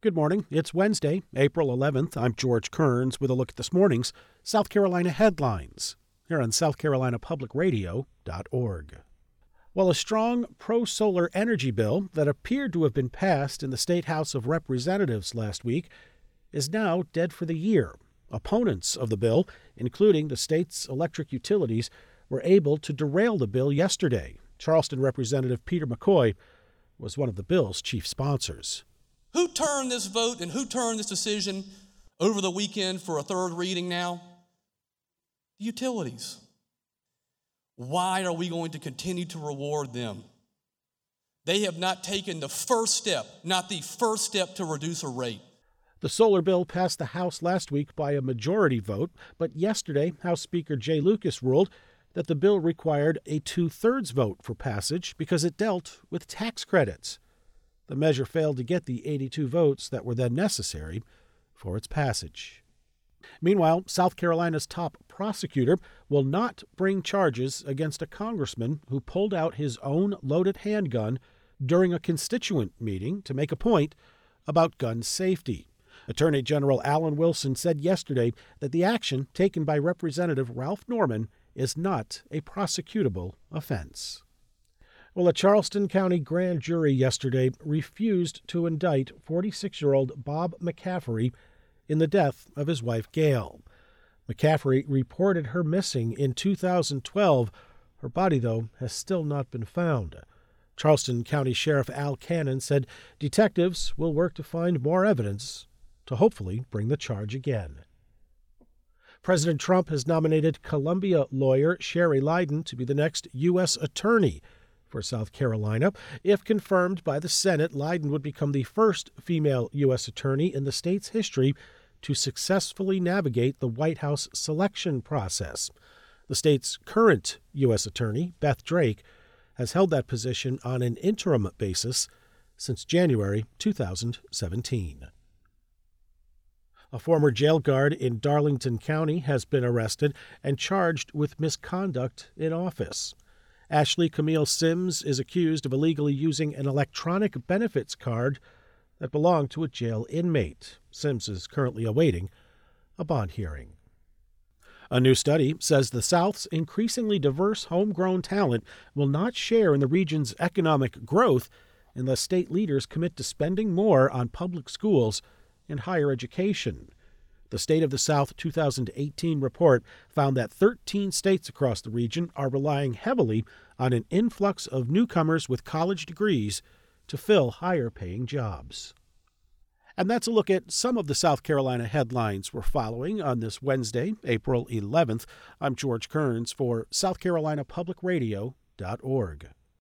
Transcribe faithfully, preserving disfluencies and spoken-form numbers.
Good morning. It's Wednesday, April eleventh. I'm George Kearns with a look at this morning's South Carolina headlines here on south carolina public radio dot org. Well, a strong pro-solar energy bill that appeared to have been passed in the State House of Representatives last week is now dead for the year. Opponents of the bill, including the state's electric utilities, were able to derail the bill yesterday. Charleston Representative Peter McCoy was one of the bill's chief sponsors. Who turned this vote and who turned this decision over the weekend for a third reading now? The utilities. Why are we going to continue to reward them? They have not taken the first step, not the first step to reduce a rate. The solar bill passed the House last week by a majority vote, but yesterday House Speaker Jay Lucas ruled that the bill required a two-thirds vote for passage because it dealt with tax credits. The measure failed to get the eighty-two votes that were then necessary for its passage. Meanwhile, South Carolina's top prosecutor will not bring charges against a congressman who pulled out his own loaded handgun during a constituent meeting to make a point about gun safety. Attorney General Alan Wilson said yesterday that the action taken by Representative Ralph Norman is not a prosecutable offense. Well, a Charleston County grand jury yesterday refused to indict forty-six-year-old Bob McCaffery in the death of his wife, Gail. McCaffery reported her missing in two thousand twelve. Her body, though, has still not been found. Charleston County Sheriff Al Cannon said detectives will work to find more evidence to hopefully bring the charge again. President Trump has nominated Columbia lawyer Sherry Leyden to be the next U S attorney for South Carolina. If confirmed by the Senate, Leyden would become the first female U S attorney in the state's history to successfully navigate the White House selection process. The state's current U S attorney, Beth Drake, has held that position on an interim basis since January two thousand seventeen. A former jail guard in Darlington County has been arrested and charged with misconduct in office. Ashley Camille Sims is accused of illegally using an electronic benefits card that belonged to a jail inmate. Sims is currently awaiting a bond hearing. A new study says the South's increasingly diverse homegrown talent will not share in the region's economic growth unless state leaders commit to spending more on public schools and higher education. The State of the South two thousand eighteen report found that thirteen states across the region are relying heavily on an influx of newcomers with college degrees to fill higher-paying jobs. And that's a look at some of the South Carolina headlines we're following on this Wednesday, April eleventh. I'm George Kearns for south carolina public radio dot org.